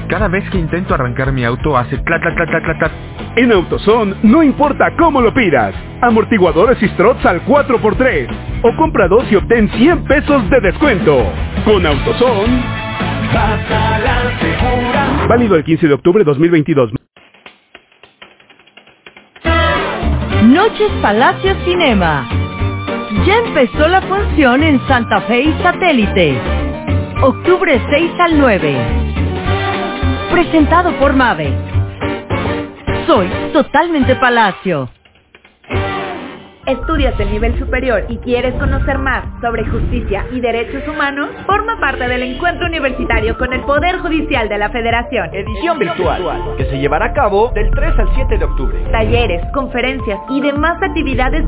Cada vez que intento arrancar mi auto hace tlat, tlat, tlat, tlat, tlat, tlat. En AutoZone, no importa cómo lo pidas. Amortiguadores y struts al 4x3. O compra 2 y obtén 100 pesos de descuento. Con AutoZone, vas a la segura. Válido el 15 de octubre de 2022. Noches Palacio Cinema. Ya empezó la función en Santa Fe y Satélite. Octubre 6 al 9. Presentado por Mave. Soy totalmente Palacio. ¿Estudias el nivel superior y quieres conocer más sobre justicia y derechos humanos? Forma parte del encuentro universitario con el Poder Judicial de la Federación. Edición virtual, que se llevará a cabo del 3 al 7 de octubre. Talleres, conferencias y demás actividades